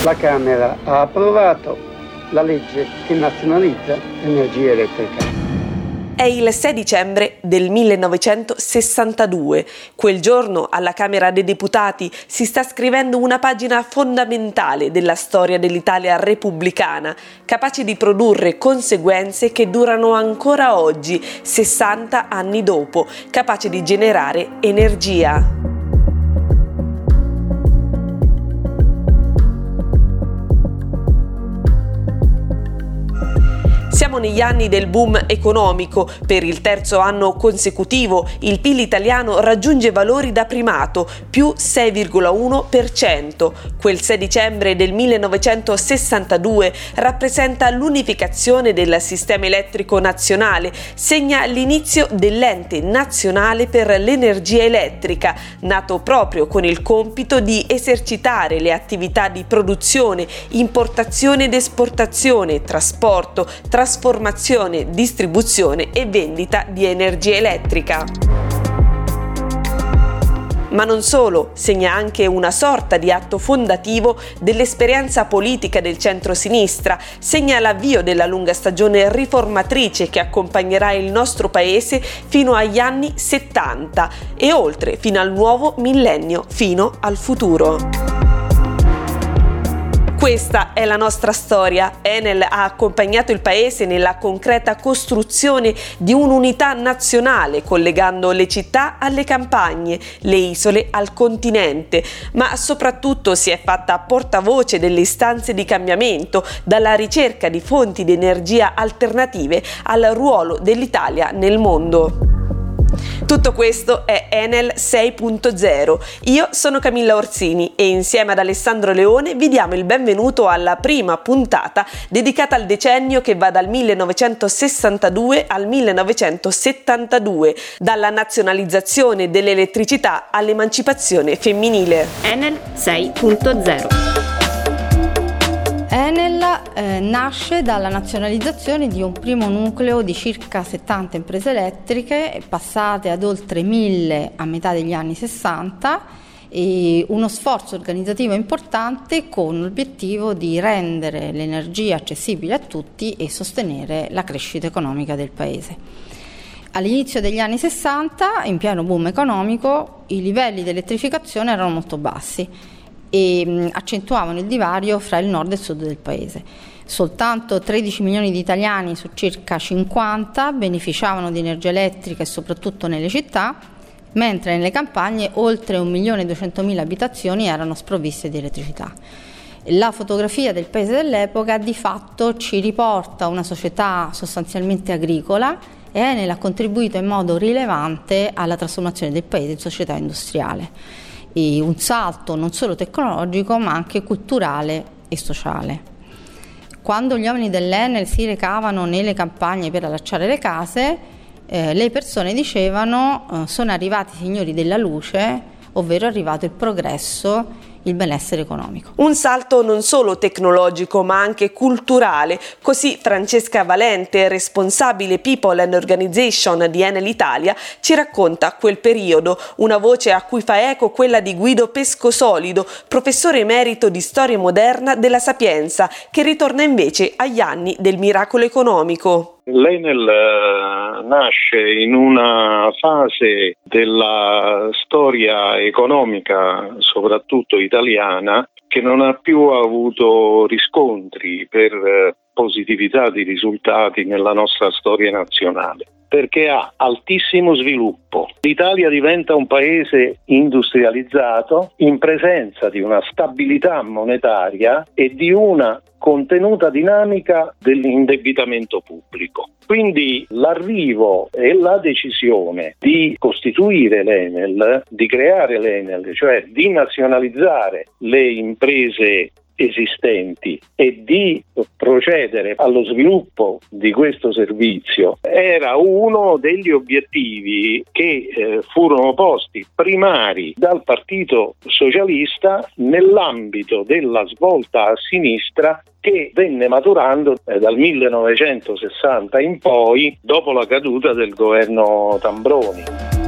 La Camera ha approvato la legge che nazionalizza l'energia elettrica. È il 6 dicembre del 1962. Quel giorno alla Camera dei Deputati si sta scrivendo una pagina fondamentale della storia dell'Italia repubblicana, capace di produrre conseguenze che durano ancora oggi, 60 anni dopo, capace di generare energia. Siamo negli anni del boom economico. Per il terzo anno consecutivo il PIL italiano raggiunge valori da primato, più 6,1%. Quel 6 dicembre del 1962 rappresenta l'unificazione del sistema elettrico nazionale, segna l'inizio dell'Ente Nazionale per l'Energia Elettrica, nato proprio con il compito di esercitare le attività di produzione, importazione ed esportazione, trasporto, trasformazione, distribuzione e vendita di energia elettrica. Ma non solo, segna anche una sorta di atto fondativo dell'esperienza politica del centro-sinistra, segna l'avvio della lunga stagione riformatrice che accompagnerà il nostro paese fino agli anni 70 e oltre, fino al nuovo millennio, fino al futuro. Questa è la nostra storia. Enel ha accompagnato il paese nella concreta costruzione di un'unità nazionale, collegando le città alle campagne, le isole al continente, ma soprattutto si è fatta portavoce delle istanze di cambiamento, dalla ricerca di fonti di energia alternative al ruolo dell'Italia nel mondo. Tutto questo è Enel 6.0. Io sono Camilla Orsini e insieme ad Alessandro Leone vi diamo il benvenuto alla prima puntata dedicata al decennio che va dal 1962 al 1972, dalla nazionalizzazione dell'elettricità all'emancipazione femminile. Enel 6.0. Enel nasce dalla nazionalizzazione di un primo nucleo di circa 70 imprese elettriche, passate ad oltre 1000 a metà degli anni 60, e uno sforzo organizzativo importante con l'obiettivo di rendere l'energia accessibile a tutti e sostenere la crescita economica del Paese. All'inizio degli anni 60, in pieno boom economico, i livelli di elettrificazione erano molto bassi e accentuavano il divario fra il nord e il sud del paese. Soltanto 13 milioni di italiani su circa 50 beneficiavano di energia elettrica e soprattutto nelle città, mentre nelle campagne oltre 1.200.000 abitazioni erano sprovviste di elettricità. La fotografia del paese dell'epoca di fatto ci riporta a una società sostanzialmente agricola e Enel ha contribuito in modo rilevante alla trasformazione del paese in società industriale. E un salto non solo tecnologico ma anche culturale e sociale. Quando gli uomini dell'Enel si recavano nelle campagne per allacciare le case, le persone dicevano sono arrivati i signori della luce, ovvero è arrivato il progresso, il benessere economico. Un salto non solo tecnologico ma anche culturale, così Francesca Valente, responsabile People and Organization di Enel Italia, ci racconta quel periodo, una voce a cui fa eco quella di Guido Pescosolido, professore emerito di storia moderna della Sapienza, che ritorna invece agli anni del miracolo economico. L'Enel nasce in una fase della storia economica, soprattutto italiana, che non ha più avuto riscontri per positività di risultati nella nostra storia nazionale, perché ha altissimo sviluppo. L'Italia diventa un paese industrializzato in presenza di una stabilità monetaria e di una contenuta dinamica dell'indebitamento pubblico. Quindi l'arrivo e la decisione di costituire l'Enel, di creare l'Enel, cioè di nazionalizzare le imprese esistenti e di procedere allo sviluppo di questo servizio era uno degli obiettivi che furono posti primari dal Partito Socialista nell'ambito della svolta a sinistra che venne maturando dal 1960 in poi, dopo la caduta del governo Tambroni.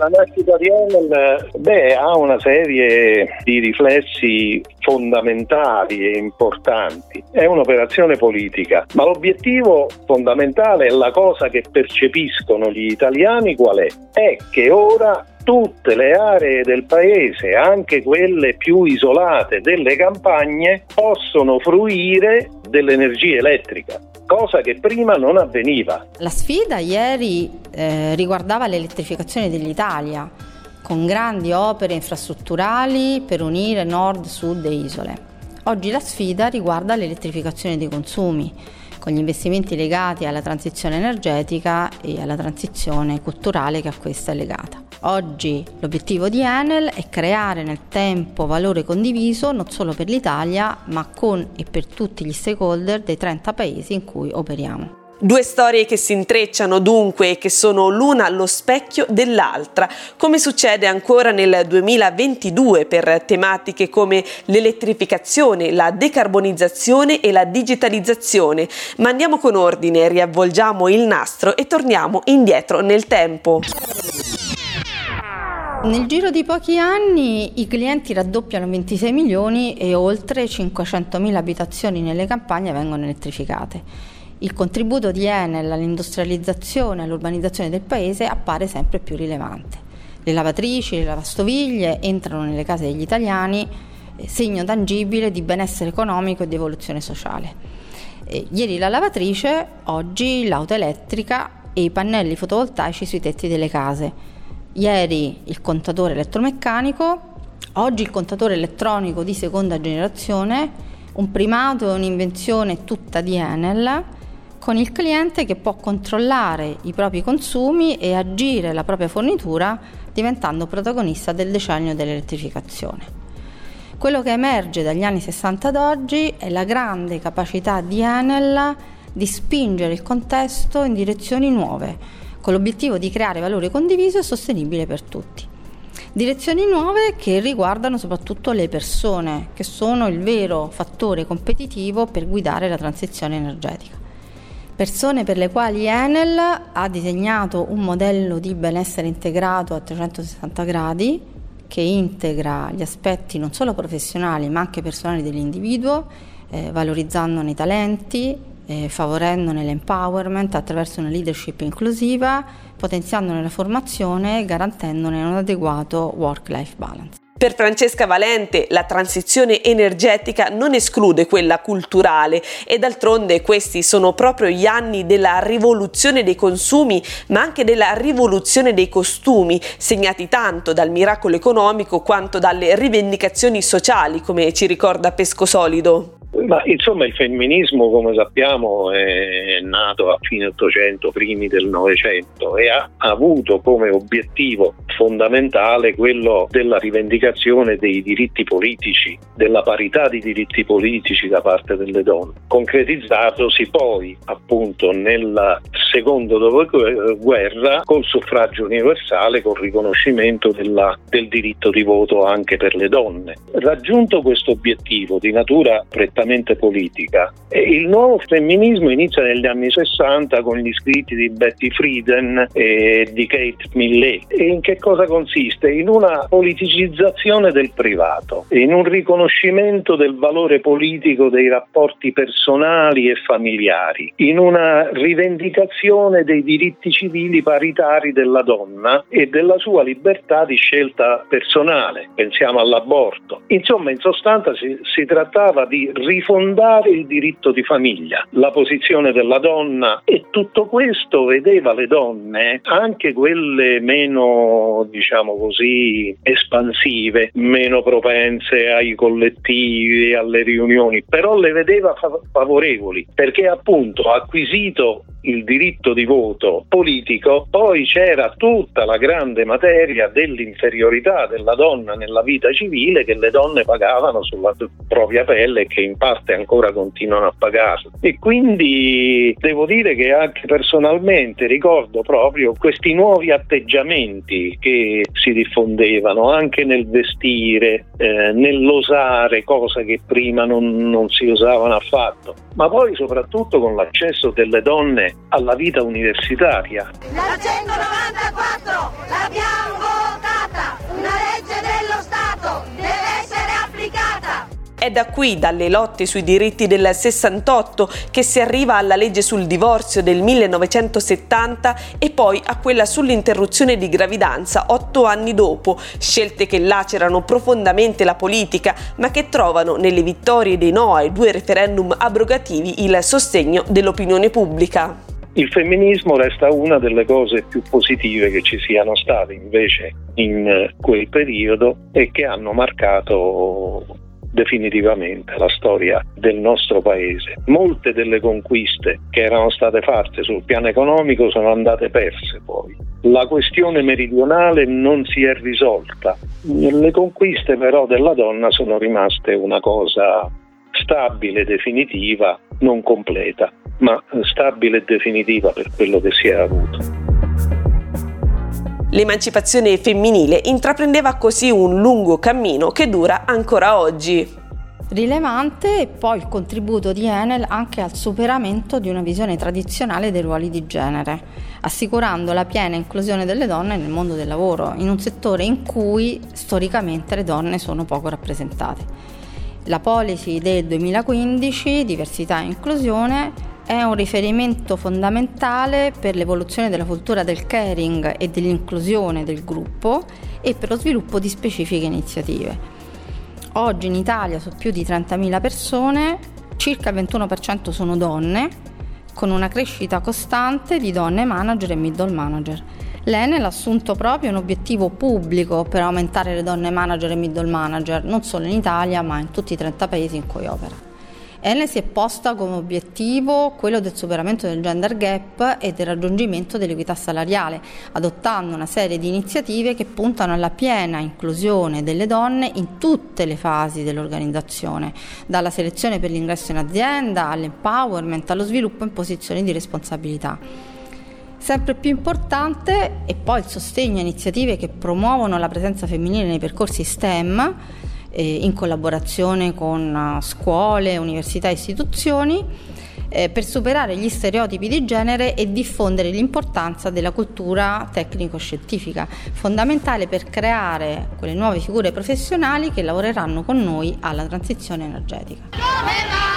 La nascita di Enel ha una serie di riflessi fondamentali e importanti. È un'operazione politica, ma l'obiettivo fondamentale è la cosa che percepiscono gli italiani qual è? È che ora tutte le aree del paese, anche quelle più isolate delle campagne, possono fruire dell'energia elettrica, cosa che prima non avveniva. La sfida ieri riguardava l'elettrificazione dell'Italia, con grandi opere infrastrutturali per unire nord, sud e isole. Oggi la sfida riguarda l'elettrificazione dei consumi, con gli investimenti legati alla transizione energetica e alla transizione culturale che a questa è legata. Oggi l'obiettivo di Enel è creare nel tempo valore condiviso non solo per l'Italia, ma con e per tutti gli stakeholder dei 30 paesi in cui operiamo. Due storie che si intrecciano dunque e che sono l'una allo specchio dell'altra, come succede ancora nel 2022 per tematiche come l'elettrificazione, la decarbonizzazione e la digitalizzazione. Ma andiamo con ordine, riavvolgiamo il nastro e torniamo indietro nel tempo. Nel giro di pochi anni i clienti raddoppiano 26 milioni e oltre 500.000 abitazioni nelle campagne vengono elettrificate. Il contributo di Enel all'industrializzazione e all'urbanizzazione del paese appare sempre più rilevante. Le lavatrici, le lavastoviglie entrano nelle case degli italiani, segno tangibile di benessere economico e di evoluzione sociale. Ieri la lavatrice, oggi l'auto elettrica e i pannelli fotovoltaici sui tetti delle case. Ieri il contatore elettromeccanico, oggi il contatore elettronico di seconda generazione, un primato e un'invenzione tutta di Enel, con il cliente che può controllare i propri consumi e agire la propria fornitura diventando protagonista del decennio dell'elettrificazione. Quello che emerge dagli anni 60 ad oggi è la grande capacità di Enel di spingere il contesto in direzioni nuove, con l'obiettivo di creare valore condiviso e sostenibile per tutti. Direzioni nuove che riguardano soprattutto le persone, che sono il vero fattore competitivo per guidare la transizione energetica. Persone per le quali Enel ha disegnato un modello di benessere integrato a 360 gradi che integra gli aspetti non solo professionali ma anche personali dell'individuo, valorizzandone i talenti, favorendone l'empowerment attraverso una leadership inclusiva, potenziandone la formazione e garantendone un adeguato work-life balance. Per Francesca Valente la transizione energetica non esclude quella culturale e d'altronde questi sono proprio gli anni della rivoluzione dei consumi ma anche della rivoluzione dei costumi, segnati tanto dal miracolo economico quanto dalle rivendicazioni sociali, come ci ricorda Pescosolido. Ma insomma il femminismo, come sappiamo, è nato a fine Ottocento, primi del Novecento e ha avuto come obiettivo fondamentale quello della rivendicazione dei diritti politici, della parità di diritti politici da parte delle donne, concretizzatosi poi appunto nel secondo dopoguerra col suffragio universale, col riconoscimento del diritto di voto anche per le donne. Raggiunto questo obiettivo di natura prettamente politica, il nuovo femminismo inizia negli anni 60 con gli scritti di Betty Friedan e di Kate Millett. E in che cosa consiste? In una politicizzazione del privato, in un riconoscimento del valore politico dei rapporti personali e familiari, in una rivendicazione dei diritti civili paritari della donna e della sua libertà di scelta personale. Pensiamo all'aborto. Insomma, in sostanza si trattava di rifondare il diritto di famiglia, la posizione della donna, e tutto questo vedeva le donne, anche quelle meno, diciamo così, espansive, meno propense ai collettivi, alle riunioni, però le vedeva favorevoli, perché appunto acquisito il diritto di voto politico, poi c'era tutta la grande materia dell'inferiorità della donna nella vita civile che le donne pagavano sulla propria pelle e che in parte ancora continuano a pagarla. E quindi devo dire che anche personalmente ricordo proprio questi nuovi atteggiamenti che si diffondevano anche nel vestire, nell'osare, cosa che prima non si usavano affatto, ma poi soprattutto con l'accesso delle donne alla vita universitaria. La 194 l'abbiamo fatto, deve essere applicata. È da qui, dalle lotte sui diritti del 68, che si arriva alla legge sul divorzio del 1970 e poi a quella sull'interruzione di gravidanza 8 anni dopo, scelte che lacerano profondamente la politica, ma che trovano nelle vittorie dei no ai 2 referendum abrogativi il sostegno dell'opinione pubblica. Il femminismo resta una delle cose più positive che ci siano state invece in quel periodo e che hanno marcato definitivamente la storia del nostro paese. Molte delle conquiste che erano state fatte sul piano economico sono andate perse poi. La questione meridionale non si è risolta. Le conquiste però della donna sono rimaste una cosa stabile, definitiva, non completa, ma stabile e definitiva per quello che si è avuto. L'emancipazione femminile intraprendeva così un lungo cammino che dura ancora oggi. Rilevante è poi il contributo di Enel anche al superamento di una visione tradizionale dei ruoli di genere, assicurando la piena inclusione delle donne nel mondo del lavoro, in un settore in cui storicamente le donne sono poco rappresentate. La policy del 2015, diversità e inclusione, è un riferimento fondamentale per l'evoluzione della cultura del caring e dell'inclusione del gruppo e per lo sviluppo di specifiche iniziative. Oggi in Italia su più di 30.000 persone, circa il 21% sono donne, con una crescita costante di donne manager e middle manager. L'Enel ha assunto proprio un obiettivo pubblico per aumentare le donne manager e middle manager, non solo in Italia ma in tutti i 30 paesi in cui opera. Enel si è posta come obiettivo quello del superamento del gender gap e del raggiungimento dell'equità salariale, adottando una serie di iniziative che puntano alla piena inclusione delle donne in tutte le fasi dell'organizzazione, dalla selezione per l'ingresso in azienda, all'empowerment, allo sviluppo in posizioni di responsabilità. Sempre più importante è poi il sostegno a iniziative che promuovono la presenza femminile nei percorsi STEM, in collaborazione con scuole, università e istituzioni, per superare gli stereotipi di genere e diffondere l'importanza della cultura tecnico-scientifica, fondamentale per creare quelle nuove figure professionali che lavoreranno con noi alla transizione energetica. Come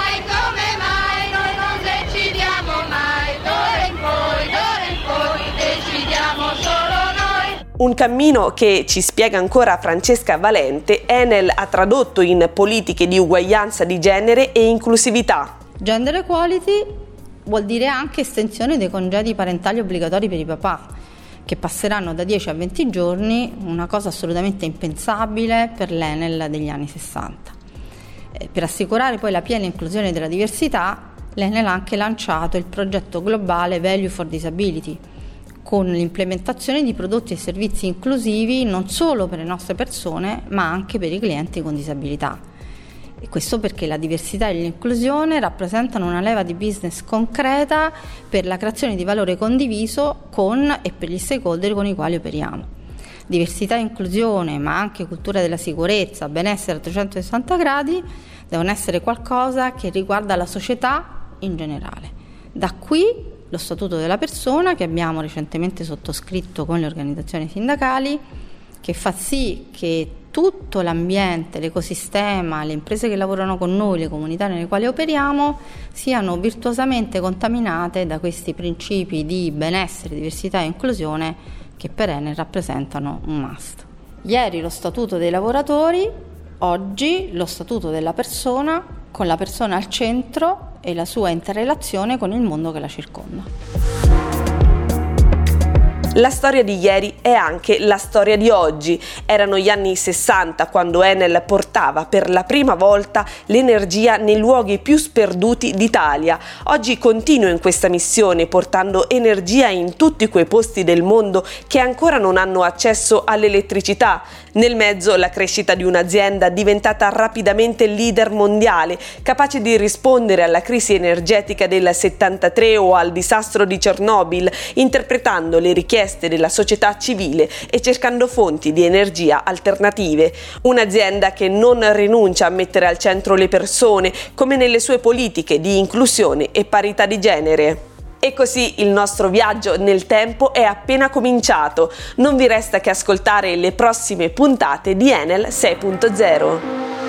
mai noi non decidiamo mai, d'ora in poi decidiamo solo noi. Un cammino che, ci spiega ancora Francesca Valente, Enel ha tradotto in politiche di uguaglianza di genere e inclusività. Gender equality vuol dire anche estensione dei congedi parentali obbligatori per i papà, che passeranno da 10 a 20 giorni, una cosa assolutamente impensabile per l'Enel degli anni 60. Per assicurare poi la piena inclusione della diversità, l'Enel ha anche lanciato il progetto globale Value for Disability, con l'implementazione di prodotti e servizi inclusivi non solo per le nostre persone, ma anche per i clienti con disabilità. E questo perché la diversità e l'inclusione rappresentano una leva di business concreta per la creazione di valore condiviso con e per gli stakeholder con i quali operiamo. Diversità e inclusione, ma anche cultura della sicurezza, benessere a 360 gradi, devono essere qualcosa che riguarda la società in generale. Da qui lo Statuto della persona, che abbiamo recentemente sottoscritto con le organizzazioni sindacali, che fa sì che tutto l'ambiente, l'ecosistema, le imprese che lavorano con noi, le comunità nelle quali operiamo, siano virtuosamente contaminate da questi principi di benessere, diversità e inclusione che per Enel rappresentano un must. Ieri lo Statuto dei lavoratori, oggi lo Statuto della persona, con la persona al centro e la sua interrelazione con il mondo che la circonda. La storia di ieri è anche la storia di oggi. Erano gli anni 60 quando Enel portava per la prima volta l'energia nei luoghi più sperduti d'Italia. Oggi continua in questa missione portando energia in tutti quei posti del mondo che ancora non hanno accesso all'elettricità. Nel mezzo la crescita di un'azienda diventata rapidamente leader mondiale, capace di rispondere alla crisi energetica del 73 o al disastro di Chernobyl, interpretando le richieste della società civile e cercando fonti di energia alternative. Un'azienda che non rinuncia a mettere al centro le persone, come nelle sue politiche di inclusione e parità di genere. E così il nostro viaggio nel tempo è appena cominciato. Non vi resta che ascoltare le prossime puntate di Enel 6.0.